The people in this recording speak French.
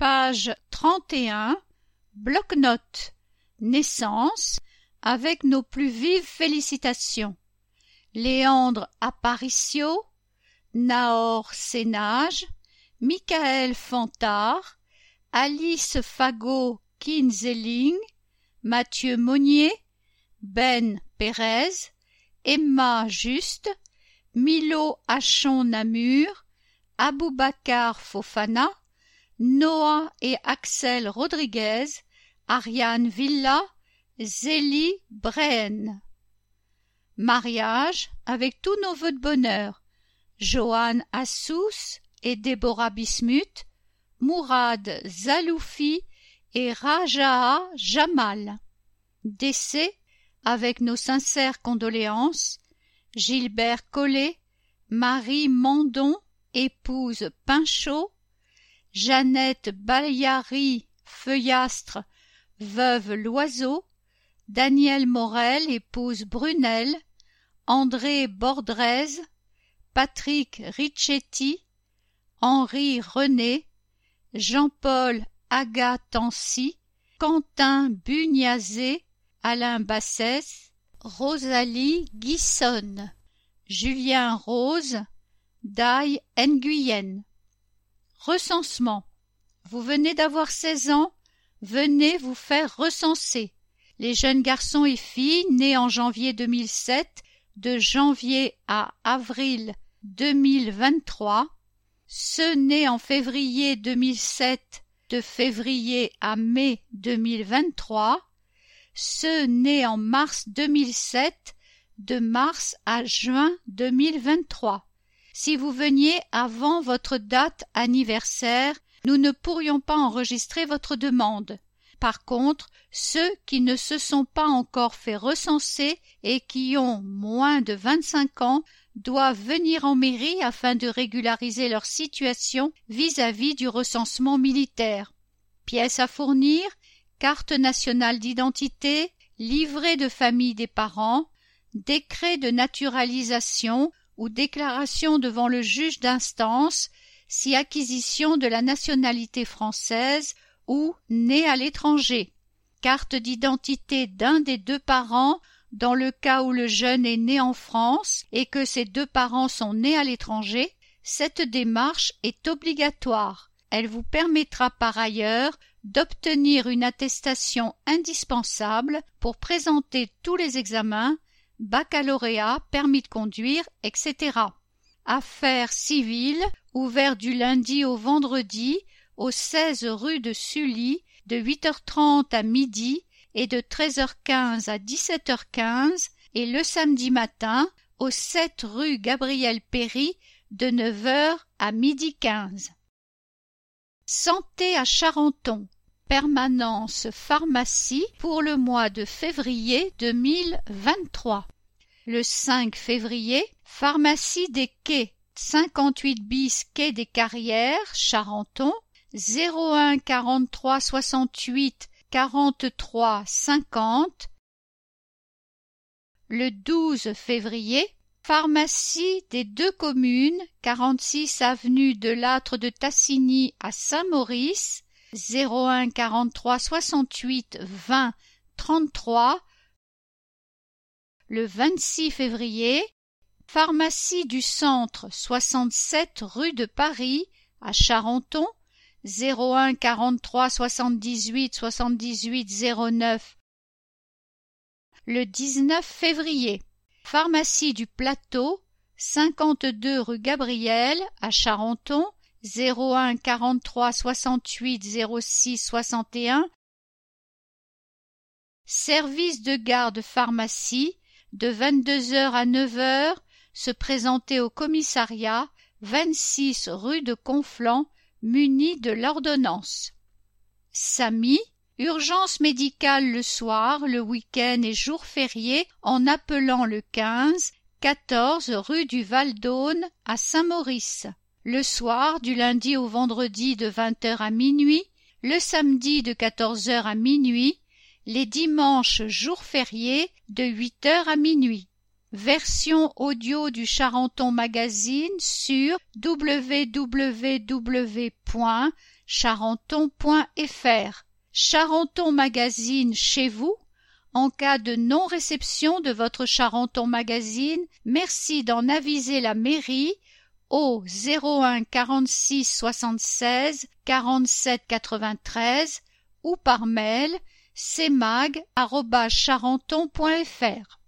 Page 31, bloc-notes, naissance, avec nos plus vives félicitations. Léandre Aparicio, Nahor Sénage, Michael Fantard, Alice Fagot-Kinzeling, Mathieu Monnier, Ben Pérez, Emma Juste, Milo Hachon-Namur, Aboubacar Fofana, Noah et Axel Rodriguez, Ariane Villa, Zélie Brehen. Mariage avec tous nos vœux de bonheur. Johan Assous et Déborah Bismuth, Mourad Zaloufi et Raja'a Jamal. Décès avec nos sincères condoléances. Gilbert Collet, Marie Mandon, épouse Pinchot, Jeannette Balyari Feuillastre, veuve Loiseau, Danielle Morel, épouse Brunel, André Bordrez, Patrick Ricchetti, Henri René, Jean-Paul Agatancy, Quentin Bugnazé, Alain Bassès, Rosalie Guissonne, Julien Rose, Dai Nguyen. Recensement. Vous venez d'avoir 16 ans, venez vous faire recenser. Les jeunes garçons et filles nés en janvier 2007, de janvier à avril 2023, ceux nés en février 2007, de février à mai 2023, ceux nés en mars 2007, de mars à juin 2023. Si vous veniez avant votre date anniversaire, nous ne pourrions pas enregistrer votre demande. Par contre, ceux qui ne se sont pas encore fait recenser et qui ont moins de 25 ans doivent venir en mairie afin de régulariser leur situation vis-à-vis du recensement militaire. Pièces à fournir, carte nationale d'identité, livret de famille des parents, décret de naturalisation ou déclaration devant le juge d'instance si acquisition de la nationalité française ou né à l'étranger, carte d'identité d'un des deux parents dans le cas où le jeune est né en France et que ses deux parents sont nés à l'étranger. Cette démarche est obligatoire. Elle vous permettra par ailleurs d'obtenir une attestation indispensable pour présenter tous les examens, baccalauréat, permis de conduire, etc. Affaires civiles, ouvert du lundi au vendredi, au 16 rue de Sully, de 8h30 à midi et de 13h15 à 17h15, et le samedi matin, au 7 rue Gabriel Péry, de 9h à 12h15. Santé à Charenton. Permanence pharmacie pour le mois de février 2023. Le 5 février, pharmacie des quais, 58 bis quai des Carrières, Charenton, 01 43 68 43 50. Le 12 février, pharmacie des deux communes, 46 avenue de Lattre de Tassigny à Saint-Maurice, 01 43 68 20 33. Le 26 février, pharmacie du centre, 67 rue de Paris à Charenton, 01 43 78 78 09. Le 19 février, pharmacie du Plateau, 52 rue Gabriel à Charenton, 01 43 68 06 61. Service de garde pharmacie, de 22h à 9h, se présenter au commissariat, 26 rue de Conflans, muni de l'ordonnance. SAMI, urgence médicale le soir, le week-end et jour férié en appelant le 15, 14 rue du Val-d'Aune à Saint-Maurice. Le soir, du lundi au vendredi de 20h à minuit, le samedi de 14h à minuit, les dimanches jours fériés de 8h à minuit. version audio du Charenton Magazine sur www.charenton.fr. Charenton Magazine chez vous. En cas de non-réception de votre Charenton Magazine, merci d'en aviser la mairie au 01 46 76 47 93 ou par mail cmag@charenton.fr.